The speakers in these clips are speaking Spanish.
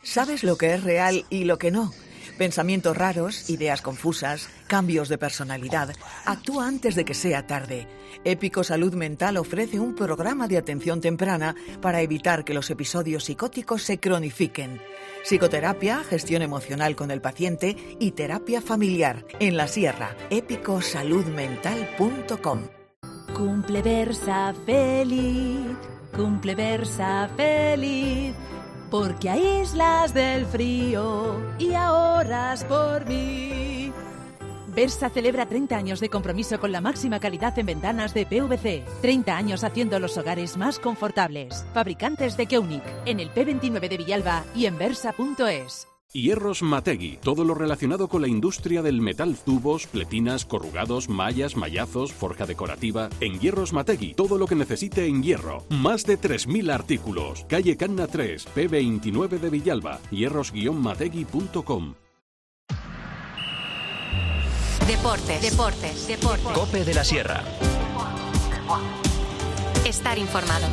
Sabes lo que es real y lo que no. Pensamientos raros, ideas confusas, cambios de personalidad. Actúa antes de que sea tarde. Épico Salud Mental ofrece un programa de atención temprana para evitar que los episodios psicóticos se cronifiquen. Psicoterapia, gestión emocional con el paciente y terapia familiar. En La Sierra, épicosaludmental.com. Cumple Versa feliz, cumple Versa feliz, porque aíslas del frío y ahorras por mí. Versa celebra 30 años de compromiso con la máxima calidad en ventanas de PVC. 30 años haciendo los hogares más confortables. Fabricantes de Keunig, en el P29 de Villalba y en versa.es. Hierros Mategui, todo lo relacionado con la industria del metal, tubos, pletinas, corrugados, mallas, mallazos, forja decorativa. En Hierros Mategui, todo lo que necesite en hierro. Más de 3.000 artículos. Calle Canna 3, P29 de Villalba. hierros-mategui.com. Deportes. COPE de la Sierra. Estar informado.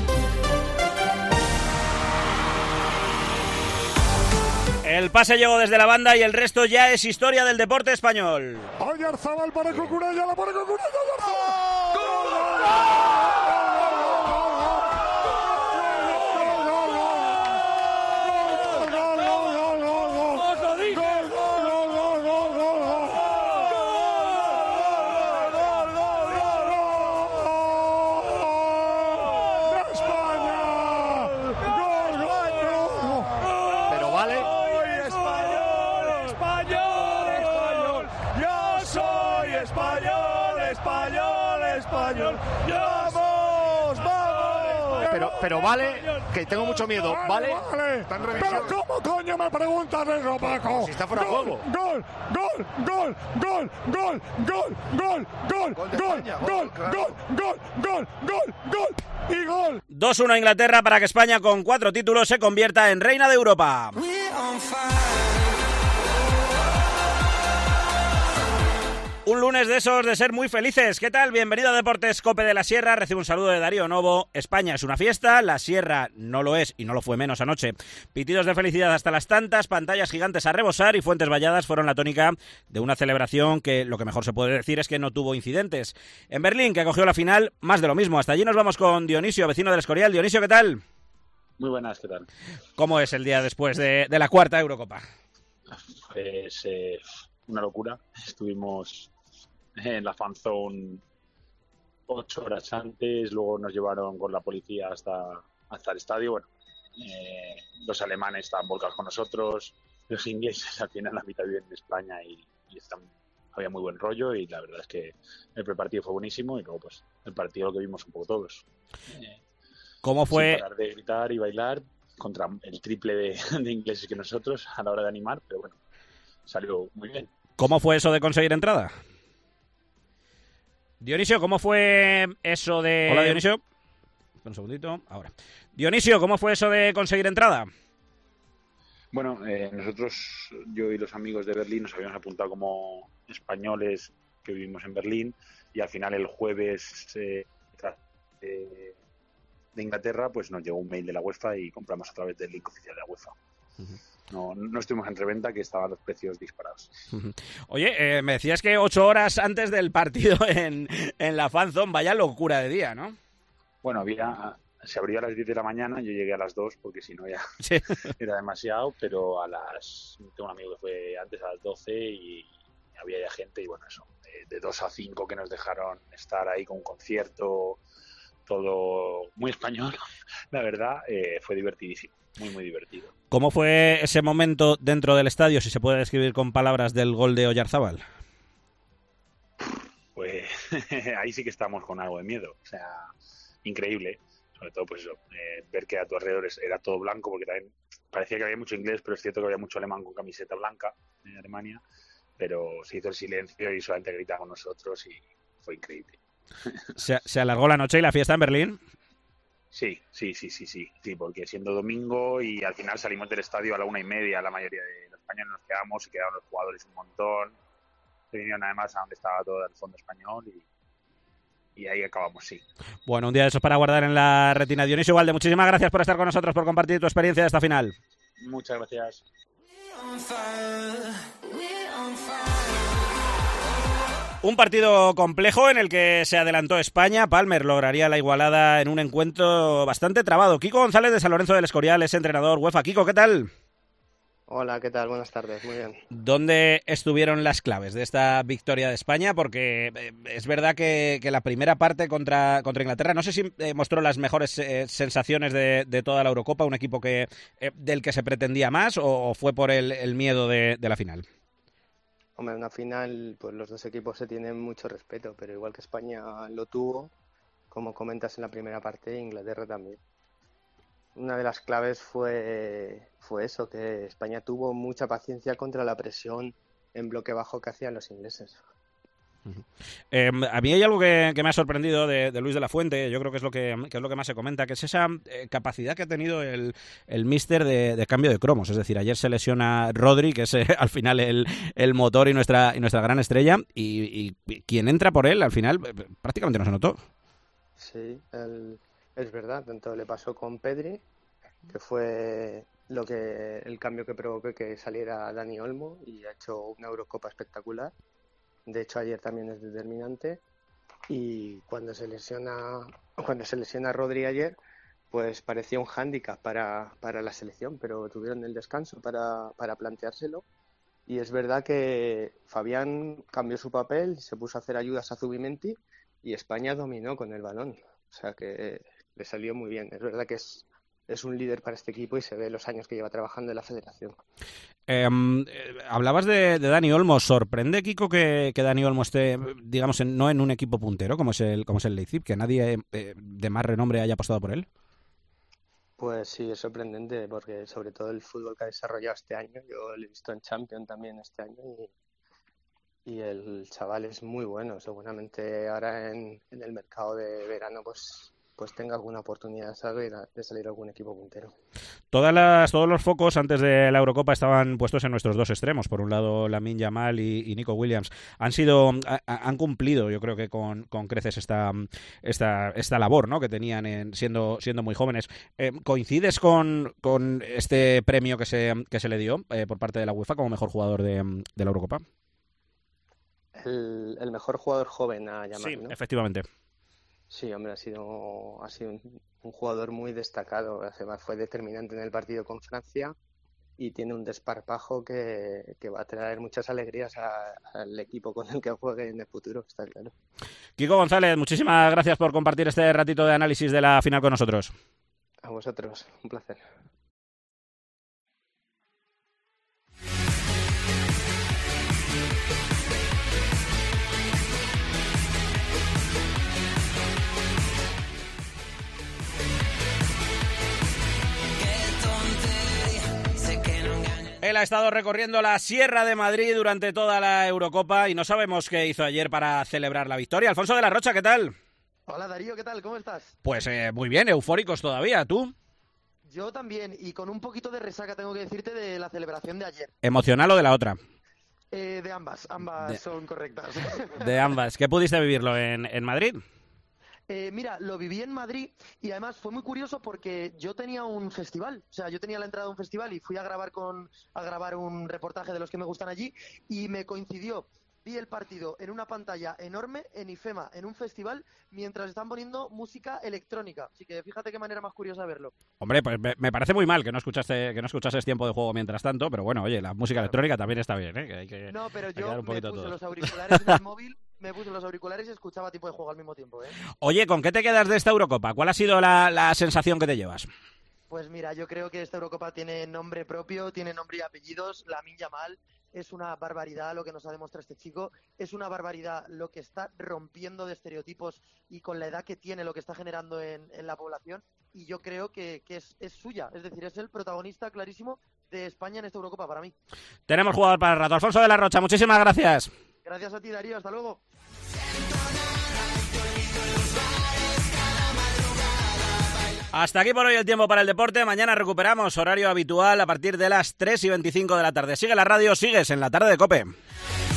El pase llegó desde la banda y el resto ya es historia del deporte español. Oyarzabal para Cucurella, la para Cucurella, Oyarzabal. Pero vale, que tengo mucho miedo, ¿vale? Pero ¿cómo coño me preguntas eso, Paco? Si está fuera de juego. Gol y gol. 2-1 Inglaterra para que España con 4 títulos se convierta en reina de Europa. Un lunes de esos de ser muy felices. ¿Qué tal? Bienvenido a Deportes COPE de la Sierra. Recibo un saludo de Darío Novo. España es una fiesta, la Sierra no lo es y no lo fue menos anoche. Pitidos de felicidad hasta las tantas, pantallas gigantes a rebosar y fuentes valladas fueron la tónica de una celebración que lo que mejor se puede decir es que no tuvo incidentes. En Berlín, que acogió la final, más de lo mismo. Hasta allí nos vamos con Dionisio, vecino del Escorial. Dionisio, ¿qué tal? Muy buenas, ¿qué tal? ¿Cómo es el día después de la cuarta Eurocopa? Pues una locura. Estuvimos en la fan zone 8 horas antes, luego nos llevaron con la policía hasta el estadio. Bueno, los alemanes estaban volcados con nosotros, los ingleses al final la mitad viven en España y había muy buen rollo y la verdad es que el prepartido fue buenísimo y luego pues el partido lo que vimos un poco todos. ¿Cómo fue? Sin parar de gritar y bailar contra el triple de ingleses que nosotros a la hora de animar, pero bueno, salió muy bien. ¿Cómo fue eso de conseguir entrada? Dionisio, ¿cómo fue eso de... Hola, Dionisio. Un segundito, ahora. Dionisio, ¿cómo fue eso de conseguir entrada? Bueno, nosotros, yo y los amigos de Berlín, nos habíamos apuntado como españoles que vivimos en Berlín y al final el jueves de Inglaterra pues nos llegó un mail de la UEFA y compramos a través del link oficial de la UEFA. Uh-huh. No estuvimos en reventa, que estaban los precios disparados. Oye, me decías que 8 horas antes del partido en la fanzone, vaya locura de día, ¿no? Bueno, se abrió a las 10 de la mañana, yo llegué a las 2 porque si no ya sí. Era demasiado, pero tengo un amigo que fue antes a las 12 y había ya gente y bueno, eso, de 2 a 5 que nos dejaron estar ahí con un concierto, todo muy español, la verdad, fue divertidísimo, muy muy divertido. ¿Cómo fue ese momento dentro del estadio, si se puede describir con palabras, del gol de Oyarzabal? Pues ahí sí que estamos con algo de miedo, o sea, increíble, sobre todo pues eso, ver que a tu alrededor era todo blanco, porque también parecía que había mucho inglés, pero es cierto que había mucho alemán con camiseta blanca en Alemania, pero se hizo el silencio y solamente gritaban con nosotros y fue increíble. ¿Se alargó la noche y la fiesta en Berlín? Sí, porque siendo domingo y al final salimos del estadio a la 1:30, la mayoría de los españoles nos quedamos, se quedaron los jugadores un montón, se vinieron además a donde estaba todo el fondo español y ahí acabamos, sí. Bueno, un día de esos para guardar en la retina. Dionisio Valde, muchísimas gracias por estar con nosotros, por compartir tu experiencia de esta final. Muchas gracias. Un partido complejo en el que se adelantó España. Palmer lograría la igualada en un encuentro bastante trabado. Kiko González de San Lorenzo del Escorial es entrenador UEFA. Kiko, ¿qué tal? Hola, ¿qué tal? Buenas tardes, muy bien. ¿Dónde estuvieron las claves de esta victoria de España? Porque es verdad que la primera parte contra Inglaterra, no sé si mostró las mejores sensaciones de toda la Eurocopa, un equipo del que se pretendía más, o fue por el miedo de la final. Hombre, en una final, pues los dos equipos se tienen mucho respeto, pero igual que España lo tuvo, como comentas en la primera parte, Inglaterra también. Una de las claves fue eso, que España tuvo mucha paciencia contra la presión en bloque bajo que hacían los ingleses. A mí hay algo que me ha sorprendido de Luis de la Fuente, yo creo que es lo que más se comenta, que es esa capacidad que ha tenido el míster de cambio de cromos. Es decir, ayer se lesiona Rodri, que es al final el motor y nuestra gran estrella, y quien entra por él al final prácticamente no se notó. Sí, es verdad, tanto le pasó con Pedri, que fue el cambio que provocó que saliera Dani Olmo, y ha hecho una Eurocopa espectacular. De hecho, ayer también es determinante. Y cuando se lesiona Rodri ayer, pues parecía un hándicap para la selección, pero tuvieron el descanso para planteárselo. Y es verdad que Fabián cambió su papel, se puso a hacer ayudas a Zubimendi y España dominó con el balón. O sea que le salió muy bien. Es verdad que es un líder para este equipo y se ve los años que lleva trabajando en la federación. Hablabas de Dani Olmo. ¿Sorprende, Kiko, que Dani Olmo esté, digamos, no en un equipo puntero como es el Leipzig, que nadie de más renombre haya apostado por él? Pues sí, es sorprendente, porque sobre todo el fútbol que ha desarrollado este año, yo lo he visto en Champions también este año, y el chaval es muy bueno. Seguramente ahora en el mercado de verano pues tenga alguna oportunidad de salir a algún equipo puntero. Todos los focos antes de la Eurocopa estaban puestos en nuestros dos extremos. Por un lado, Lamine Yamal y Nico Williams. Han cumplido, yo creo que con creces esta labor, ¿no?, que tenían siendo muy jóvenes. ¿Coincides con este premio que se le dio por parte de la UEFA como mejor jugador de la Eurocopa? El mejor jugador joven a Yamal, sí, ¿no? Efectivamente. Sí, hombre, ha sido un jugador muy destacado. Además, fue determinante en el partido con Francia y tiene un desparpajo que va a traer muchas alegrías al equipo con el que juegue en el futuro, está claro. Kiko González, muchísimas gracias por compartir este ratito de análisis de la final con nosotros. A vosotros, un placer. Él ha estado recorriendo la Sierra de Madrid durante toda la Eurocopa y no sabemos qué hizo ayer para celebrar la victoria. Alfonso de la Rocha, ¿qué tal? Hola Darío, ¿qué tal? ¿Cómo estás? Pues muy bien, eufóricos todavía. ¿Tú? Yo también, y con un poquito de resaca tengo que decirte de la celebración de ayer. ¿Emocional o de la otra? De ambas son correctas. De ambas. ¿Qué pudiste vivirlo en Madrid? Mira, lo viví en Madrid y además fue muy curioso porque yo tenía un festival, o sea, yo tenía la entrada a un festival y fui a grabar un reportaje de los que me gustan allí y me coincidió. Vi el partido en una pantalla enorme en IFEMA, en un festival, mientras están poniendo música electrónica. Así que fíjate qué manera más curiosa verlo. Hombre, pues me parece muy mal que no escuchases tiempo de juego mientras tanto, pero bueno, oye, la música electrónica también está bien, ¿eh? Que hay que, no, pero yo un me poquito puse todos. los auriculares en el móvil, me puse los auriculares y escuchaba tipo de juego al mismo tiempo, ¿eh? Oye, ¿con qué te quedas de esta Eurocopa? ¿Cuál ha sido la sensación que te llevas? Pues mira, yo creo que esta Eurocopa tiene nombre propio, tiene nombre y apellidos. Lamine Yamal. Es una barbaridad lo que nos ha demostrado este chico, es una barbaridad lo que está rompiendo de estereotipos y con la edad que tiene lo que está generando en la población, y yo creo que es suya, es decir, es el protagonista clarísimo de España en esta Eurocopa para mí. Tenemos jugador para el rato. Alfonso de la Rocha, muchísimas gracias. Gracias a ti, Darío, hasta luego. Hasta aquí por hoy el tiempo para el deporte. Mañana recuperamos horario habitual a partir de las 3:25 de la tarde. Sigue la radio, sigues en la tarde de COPE.